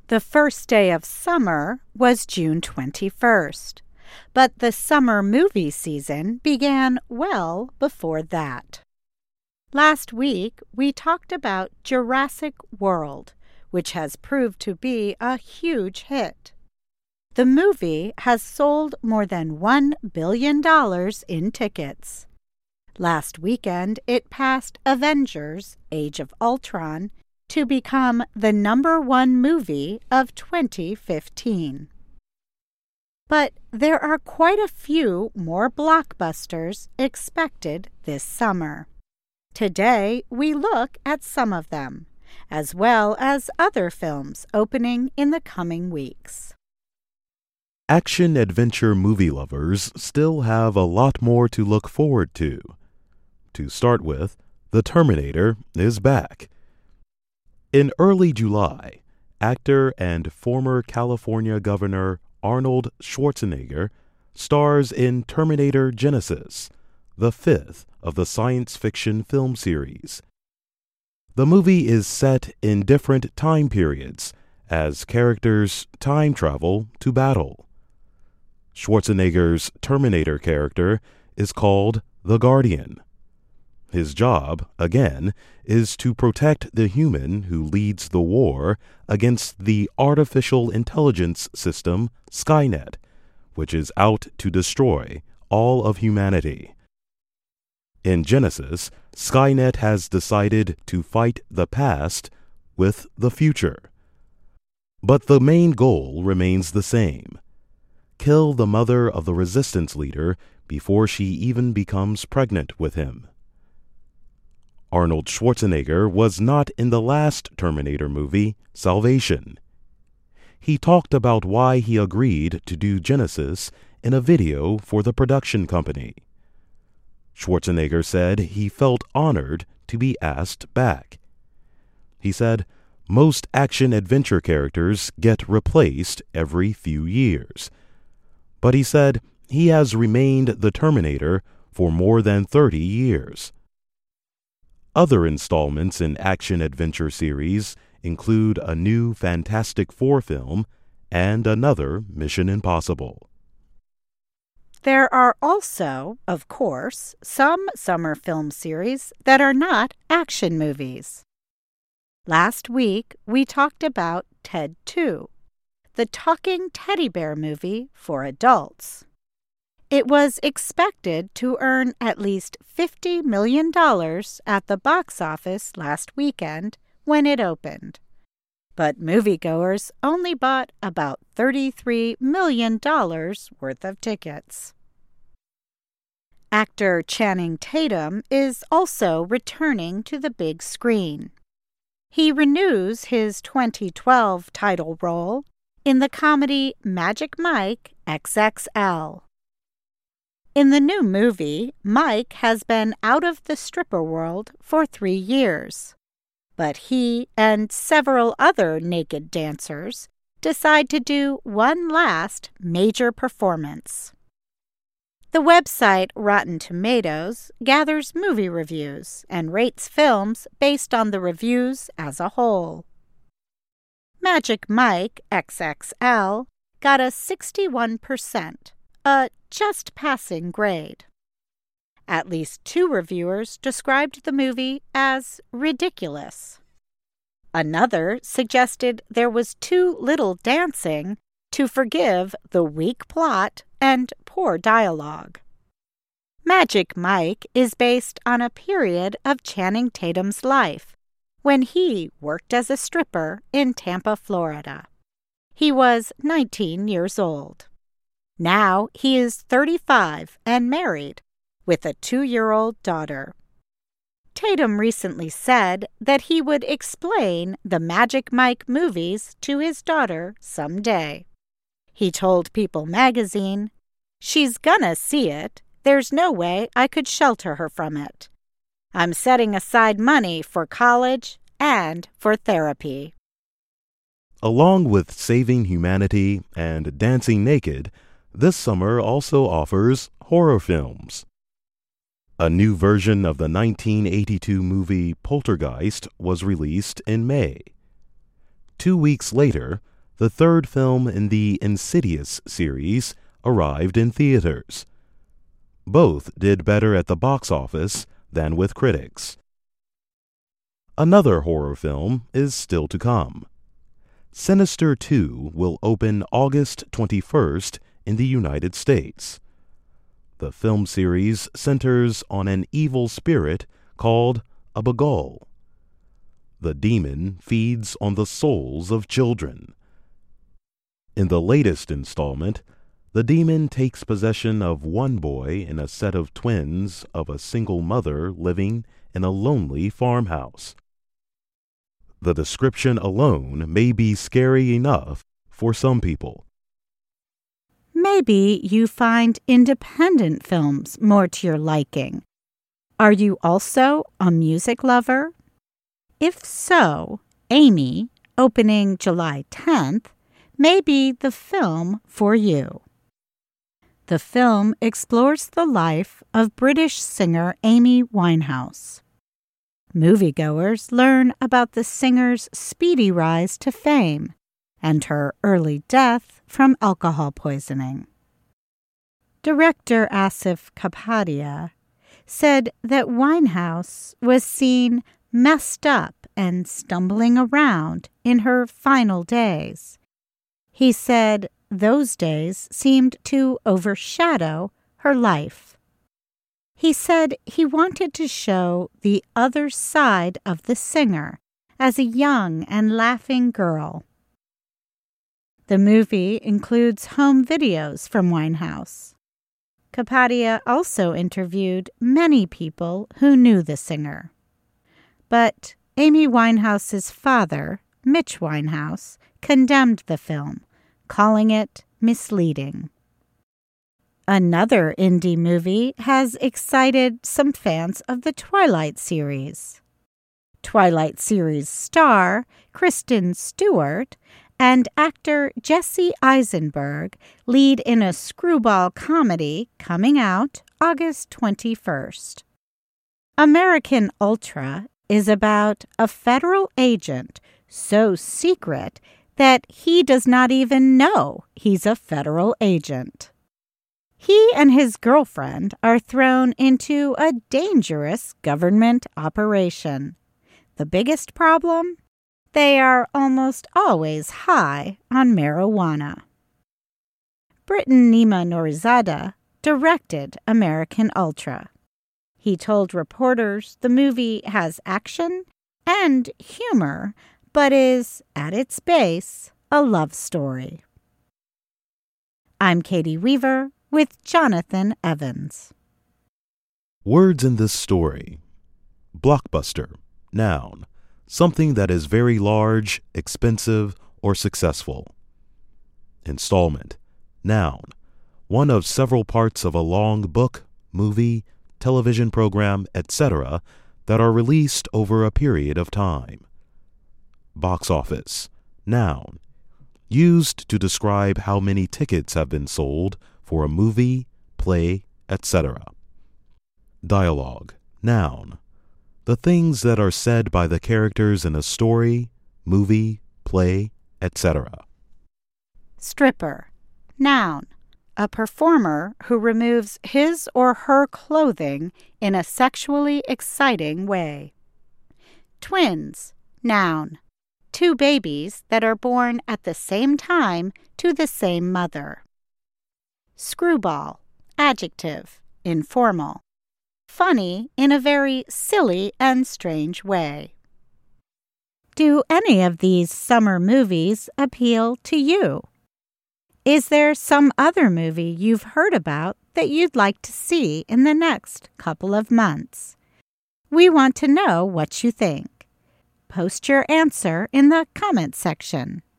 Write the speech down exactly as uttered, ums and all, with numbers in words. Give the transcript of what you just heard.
The first day of summer was June twenty-first, but the summer movie season began well before that. Last week, we talked about Jurassic World, which has proved to be a huge hit. The movie has sold more than one billion dollars in tickets. Last weekend, it passed Avengers: Age of Ultron to become the number one movie of twenty fifteen. But there are quite a few more blockbusters expected this summer. Today, we look at some of them, as well as other films opening in the coming weeks. Action-adventure movie lovers still have a lot more to look forward to. To start with, The Terminator is back. In early July, actor and former California Governor Arnold Schwarzenegger stars in Terminator Genisys, the fifth of the science fiction film series. The movie is set in different time periods as characters time travel to battle. Schwarzenegger's Terminator character is called the Guardian. His job, again, is to protect the human who leads the war against the artificial intelligence system Skynet, which is out to destroy all of humanity. In Genisys, Skynet has decided to fight the past with the future. But the main goal remains the same: kill the mother of the resistance leader before she even becomes pregnant with him. Arnold Schwarzenegger was not in the last Terminator movie, Salvation. He talked about why he agreed to do Genisys in a video for the production company. Schwarzenegger said he felt honored to be asked back. He said, "Most action-adventure characters get replaced every few years." But he said he has remained the Terminator for more than thirty years. Other installments in action-adventure series include a new Fantastic Four film and another Mission Impossible. There are also, of course, some summer film series that are not action movies. Last week, we talked about Ted two, the talking teddy bear movie for adults. It was expected to earn at least fifty million dollars at the box office last weekend when it opened. But moviegoers only bought about thirty-three million dollars worth of tickets. Actor Channing Tatum is also returning to the big screen. He renews his twenty twelve title role in the comedy Magic Mike X X L. In the new movie, Mike has been out of the stripper world for three years. But he and several other naked dancers decide to do one last major performance. The website Rotten Tomatoes gathers movie reviews and rates films based on the reviews as a whole. Magic Mike X X L got a sixty-one percent. A just-passing grade. At least two reviewers described the movie as ridiculous. Another suggested there was too little dancing to forgive the weak plot and poor dialogue. Magic Mike is based on a period of Channing Tatum's life when he worked as a stripper in Tampa, Florida. He was nineteen years old. Now he is thirty-five and married, with a two-year-old daughter. Tatum recently said that he would explain the Magic Mike movies to his daughter someday. He told People magazine, "She's gonna see it. There's no way I could shelter her from it. I'm setting aside money for college and for therapy." Along with saving humanity and dancing naked, this summer also offers horror films. A new version of the nineteen eighty-two movie Poltergeist was released in May. Two weeks later, the third film in the Insidious series, arrived in theaters. Both did better at the box office than with critics. Another horror film is still to come. Sinister two will open August twenty-first in the United States. The film series centers on an evil spirit called a Bagul. The demon feeds on the souls of children. In the latest installment, the demon takes possession of one boy and a set of twins of a single mother living in a lonely farmhouse. The description alone may be scary enough for some people. Maybe you find independent films more to your liking. Are you also a music lover? If so, Amy, opening July tenth, may be the film for you. The film explores the life of British singer Amy Winehouse. Moviegoers learn about the singer's speedy rise to fame and her early death from alcohol poisoning. Director Asif Kapadia said that Winehouse was seen messed up and stumbling around in her final days. He said those days seemed to overshadow her life. He said he wanted to show the other side of the singer as a young and laughing girl. The movie includes home videos from Winehouse. Kapadia also interviewed many people who knew the singer. But Amy Winehouse's father, Mitch Winehouse, condemned the film, calling it misleading. Another indie movie has excited some fans of the Twilight series. Twilight series star Kristen Stewart and actor Jesse Eisenberg lead in a screwball comedy coming out August twenty-first. American Ultra is about a federal agent so secret that he does not even know he's a federal agent. He and his girlfriend are thrown into a dangerous government operation. The biggest problem? They are almost always high on marijuana. Britain Nima Nourizadeh directed American Ultra. He told reporters the movie has action and humor, but is, at its base, a love story. I'm Katie Weaver with Jonathan Evans. Words in this story. Blockbuster, noun, something that is very large, expensive, or successful. Installment, noun, one of several parts of a long book, movie, television program, et cetera that are released over a period of time. Box office, noun, used to describe how many tickets have been sold for a movie, play, et cetera. Dialogue, noun, the things that are said by the characters in a story, movie, play, et cetera. Stripper, noun, a performer who removes his or her clothing in a sexually exciting way. Twins, noun, two babies that are born at the same time to the same mother. Screwball, adjective, informal, funny in a very silly and strange way. Do any of these summer movies appeal to you? Is there some other movie you've heard about that you'd like to see in the next couple of months? We want to know what you think. Post your answer in the comment section.